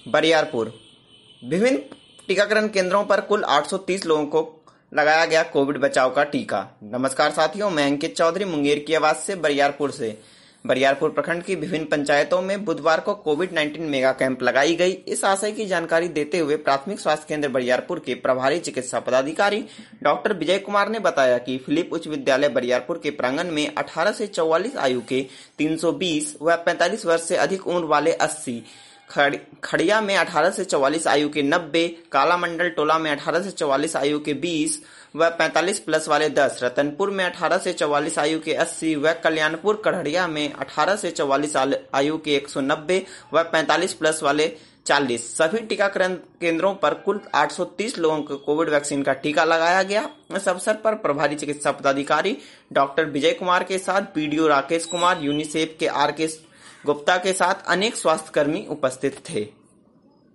बरियारपुर विभिन्न टीकाकरण केंद्रों पर कुल 830 लोगों को लगाया गया कोविड बचाव का टीका। नमस्कार साथियों, मैं अंकित चौधरी मुंगेर की आवाज से बरियारपुर से। बरियारपुर प्रखंड की विभिन्न पंचायतों में बुधवार को कोविड-19 मेगा कैंप लगाई गई। इस आशय की जानकारी देते हुए प्राथमिक स्वास्थ्य केंद्र बरियारपुर के प्रभारी चिकित्सा पदाधिकारी डॉक्टर विजय कुमार ने बताया कि फिलिप उच्च विद्यालय बरियारपुर के प्रांगण में 18 से 44 आयु के 320 व 45 वर्ष से अधिक उम्र वाले 80, खड़िया में 18 से 44 आयु के 90, काला मंडल टोला में 18 से 44 आयु के 20 व 45 प्लस वाले 10, रतनपुर में 18 से 44 आयु के 80 व कल्याणपुर कढ़ड़िया में 18 से 44 आयु के 190 व 45 प्लस वाले 40 सभी टीकाकरण केंद्रों पर कुल 830 लोगों को कोविड वैक्सीन का टीका लगाया गया। इस अवसर पर प्रभारी चिकित्सा पदाधिकारी डॉक्टर विजय कुमार के साथ पीडीओ राकेश कुमार, यूनिसेफ के आर के गुप्ता के साथ अनेक स्वास्थ्य कर्मी उपस्थित थे।